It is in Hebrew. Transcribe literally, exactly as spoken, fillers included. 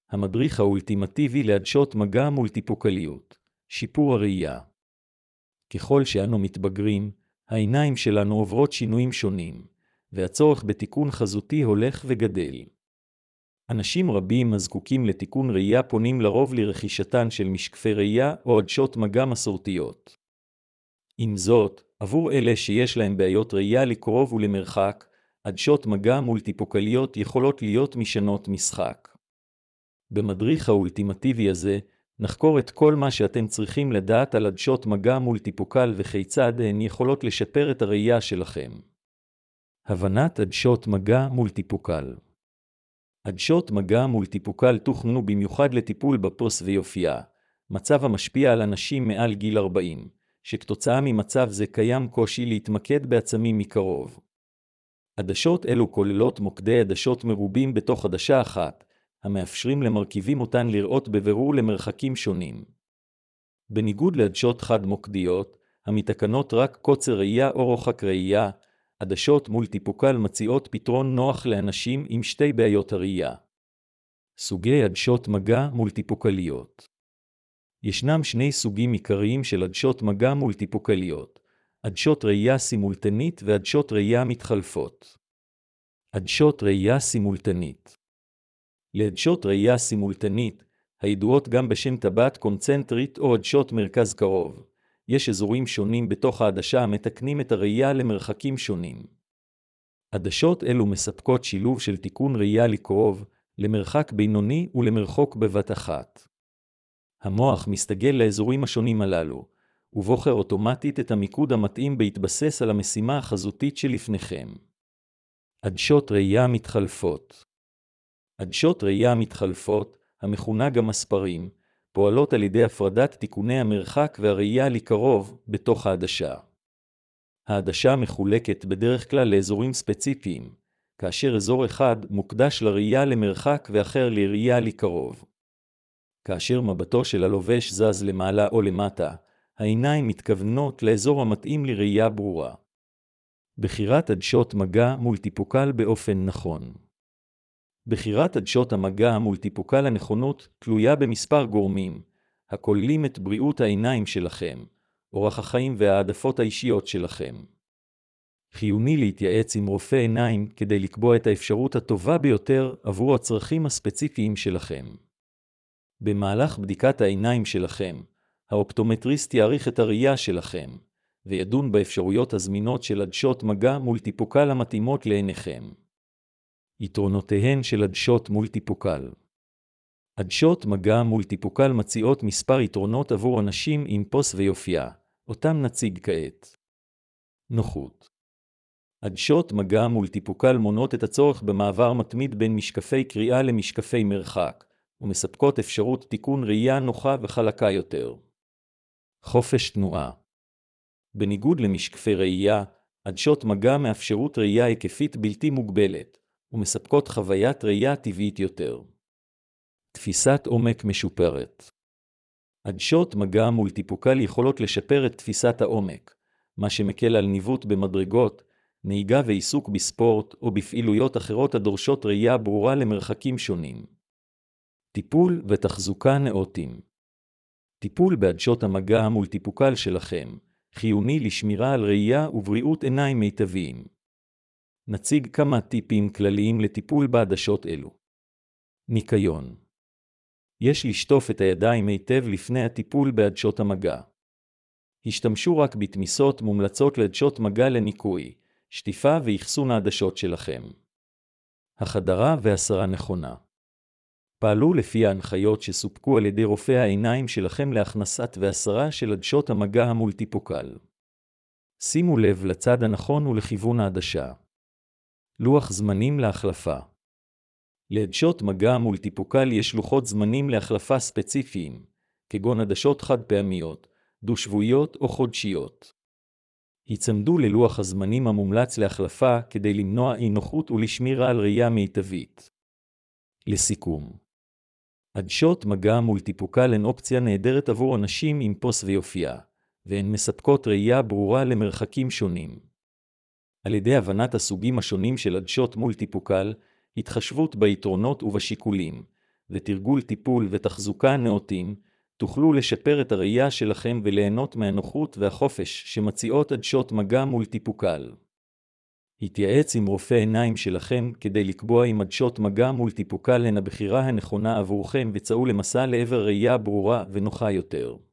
המדריך האולטימטיבי לעדשות מגע מולטיפוקליות, שיפור הראייה. ככל שאנו מתבגרים, העיניים שלנו עוברות שינויים שונים, והצורך בתיקון חזותי הולך וגדל. אנשים רבים הזקוקים לתיקון ראייה פונים לרוב לרכישתן של משקפי ראייה או עדשות מגע מסורתיות. עם זאת, עבור אלה שיש להם בעיות ראייה לקרוב ולמרחק, עדשות מגע מולטיפוקליות יכולות להיות משנות משחק. במדריך האולטימטיבי הזה, נחקור את כל מה שאתם צריכים לדעת על עדשות מגע מולטיפוקל וכיצד הן יכולות לשפר את הראייה שלכם. הבנת עדשות מגע מולטיפוקל. עדשות מגע מולטיפוקל תוכננו במיוחד לטיפול בפרסביופיה, מצב המשפיע על אנשים מעל גיל ארבעים, שכתוצאה ממצב זה קיים קושי להתמקד בעצמים מקרוב. עדשות אלו כוללות מוקדי עדשות מרובים בתוך עדשה אחת, המאפשרים למרכיבים אותן לראות בבירור למרחקים שונים. בניגוד לעדשות חד-מוקדיות, המתקנות רק קוצר ראייה או רוחק ראייה, עדשות מולטיפוקל מציעות פתרון נוח לאנשים עם שתי בעיות הראייה. סוגי עדשות מגע מולטיפוקליות. ישנם שני סוגים עיקריים של עדשות מגע מולטיפוקליות, עדשות ראייה סימולטנית ועדשות ראייה מתחלפות. עדשות ראייה סימולטנית. לעדשות ראייה סימולטנית, הידועות גם בשם טבעת קונצנטרית או עדשות מרכז קרוב, יש אזורים שונים בתוך העדשה המתקנים את הראייה למרחקים שונים. עדשות אלו מספקות שילוב של תיקון ראייה לקרוב, למרחק בינוני ולמרחוק בבת אחת. המוח מסתגל לאזורים השונים הללו, ובוחר אוטומטית את המיקוד המתאים בהתבסס על המשימה החזותית שלפניכם. עדשות ראייה מתחלפות. עדשות ראייה מתחלפות, המכונה גם מספרים, פועלות על ידי הפרדת תיקוני המרחק והראייה לקרוב בתוך העדשה. העדשה מחולקת בדרך כלל לאזורים ספציפיים, כאשר אזור אחד מוקדש לראייה למרחק ואחר לראייה לקרוב. כאשר מבטו של הלובש זז למעלה או למטה, העיניים מתכוונות לאזור המתאים לראייה ברורה. בחירת עדשות מגע מולטיפוקל באופן נכון. בחירת עדשות המגע המולטיפוקל הנכונות תלויה במספר גורמים, הכוללים את בריאות העיניים שלכם, אורח החיים והעדפות האישיות שלכם. חיוני להתייעץ עם רופא עיניים כדי לקבוע את האפשרות הטובה ביותר עבור הצרכים הספציפיים שלכם. במהלך בדיקת העיניים שלכם, האופטומטריסט יעריך את הראייה שלכם, וידון באפשרויות הזמינות של עדשות מגע מולטיפוקל המתאימות לעיניכם. יתרונותיהן של עדשות מולטיפוקל. עדשות מגע מולטיפוקל מציעות מספר יתרונות עבור אנשים עם פרסביופיה, אותם נציג כעת. נוחות. עדשות מגע מולטיפוקל מונעות את הצורך במעבר מתמיד בין משקפי קריאה למשקפי מרחק, ומספקות אפשרות תיקון ראייה נוחה וחלקה יותר. חופש תנועה. בניגוד למשקפי ראייה, עדשות מגע מאפשרות ראייה היקפית בלתי מוגבלת, ומספקות חוויית ראייה טבעית יותר. תפיסת עומק משופרת. עדשות מגע מולטיפוקל יכולות לשפר את תפיסת העומק, מה שמקל על ניווט במדרגות, נהיגה ועיסוק בספורט או בפעילויות אחרות הדורשות ראייה ברורה למרחקים שונים. טיפול ותחזוקה נאותים. טיפול בעדשות המגע המולטיפוקל שלכם, חיוני לשמירה על ראייה ובריאות עיניים מיטביים. נציג כמה טיפים כלליים לטיפול בעדשות אלו. ניקיון. יש לשטוף את הידיים היטב לפני הטיפול בעדשות המגע. השתמשו רק בתמיסות מומלצות לעדשות מגע לניקוי, שטיפה ואחסון העדשות שלכם. החדרה והסרה נכונה. פעלו לפי ההנחיות שסופקו על ידי רופא העיניים שלכם להכנסת והסרה של עדשות המגע המולטיפוקל. שימו לב לצד הנכון ולכיוון העדשה. לוח זמנים להחלפה. לעדשות מגע מולטיפוקל יש לוחות זמנים להחלפה ספציפיים, כגון עדשות חד פעמיות, דו-שבועיות או חודשיות. היצמדו ללוח הזמנים המומלץ להחלפה כדי למנוע אי נוחות ולשמירה על ראייה מיטבית. לסיכום, עדשות מגע מולטיפוקל הן אופציה נהדרת עבור אנשים עם פרסביופיה, והן מספקות ראייה ברורה למרחקים שונים. על ידי הבנת הסוגים השונים של עדשות מולטיפוקל, התחשבות ביתרונות ובשיקולים, ותרגול טיפול ותחזוקה נאותים, תוכלו לשפר את הראייה שלכם וליהנות מהנוחות והחופש שמציעות עדשות מגע מולטיפוקל. התייעץ עם רופא עיניים שלכם כדי לקבוע אם עדשות מגע מולטיפוקל הן הבחירה הנכונה עבורכם וצאו למסע לעבר ראייה ברורה ונוחה יותר.